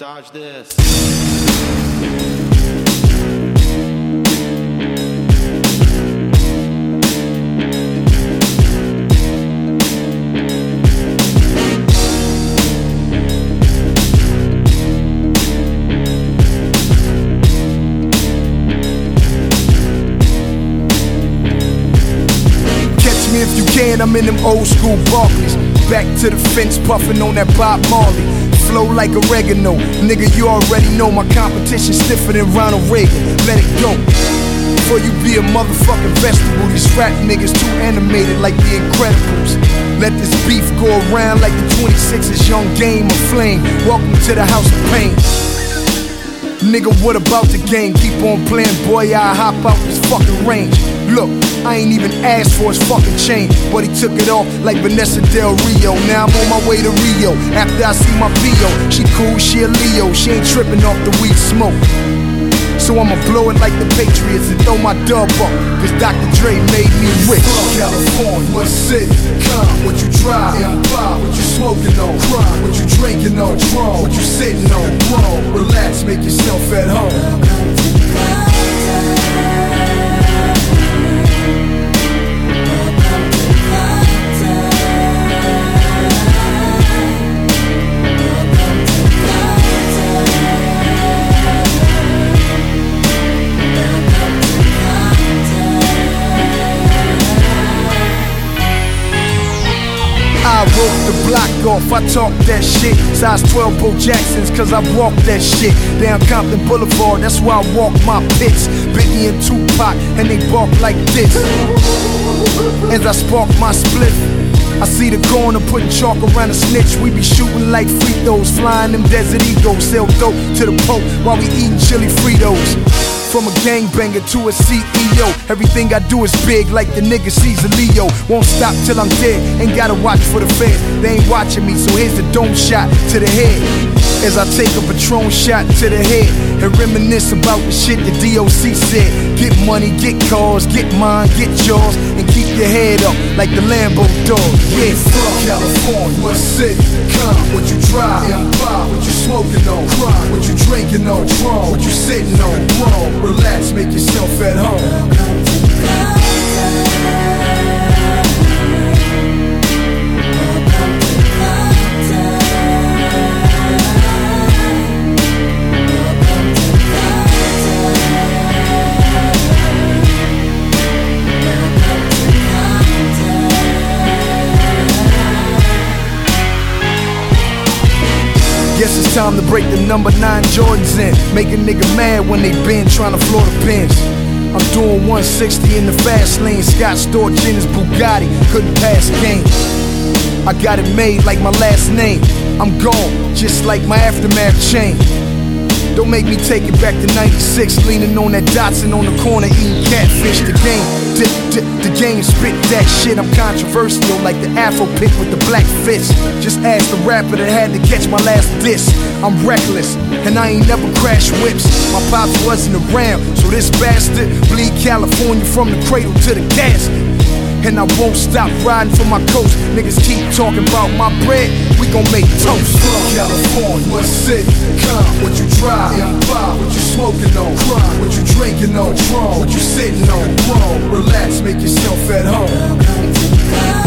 Dodge this. Me if you can, I'm in them old school Barclays. Back to the fence, puffin' on that Bob Marley. Flow like oregano, nigga, you already know my competition stiffer than Ronald Reagan. Let it go. Before you be a motherfucking vegetable, these rap niggas too animated like the Incredibles. Let this beef go around like the 26's Young Game of Flame. Welcome to the House of Pain. Nigga, what about the game? Keep on playing, boy, I hop out this fucking range. Look, I ain't even asked for his fucking chain, but he took it off like Vanessa Del Rio. Now I'm on my way to Rio, after I see my P.O. She cool, she a Leo, she ain't tripping off the weed smoke. So I'ma blow it like the Patriots and throw my dub up, cause Dr. Dre made me rich. California, what city, come, what you drive, M5, what you smoking on, crime, what you drinking on, draw, what you sitting on, roll, relax, make yourself at home. I wrote the block off, I talk that shit. Size 12 Bo Jacksons, cause I walk that shit. Down Compton Boulevard, that's where I walk my pits. Biggie and Tupac, and they bark like this. As I spark my split, I see the corner putting chalk around a snitch. We be shooting like free throws, flying them Desert Eagles. Sell dope to the Pope while we eating chili Fritos. From a gangbanger to a CEO, everything I do is big like the nigga Caesar Leo. Won't stop till I'm dead, ain't gotta watch for the feds. They ain't watching me, so here's the dome shot to the head. As I take a Patron shot to the head and reminisce about the shit the DOC said. Get money, get cars, get mine, get yours, and keep your head up like the Lambo dog. Yeah, from California, what city, come, what you drive, M5, what you smoking on, crime, what you drinking on, draw, what you sitting on, roll, relax, make yourself at home. Guess it's time to break the number 9 Jordans in. Make a nigga mad when they been trying to floor the pins. I'm doing 160 in the fast lane. Scott Storch in his Bugatti, couldn't pass game. I got it made like my last name. I'm gone, just like my aftermath chain. Don't make me take it back to 96, leaning on that Datsun on the corner, eating catfish. The game spit that shit. I'm controversial like the Afro pick with the black fist. Just ask the rapper that had to catch my last diss. I'm reckless, and I ain't never crashed whips. My pops wasn't around, so this bastard bleed California from the cradle to the casket. And I won't stop riding for my coast. Niggas keep talking about my bread, we gon' make toast. From California, what city, come, what you drive, M5, what you smoking on, crime, what you drinking on, draw, what you sitting on, roll, relax, make yourself at home.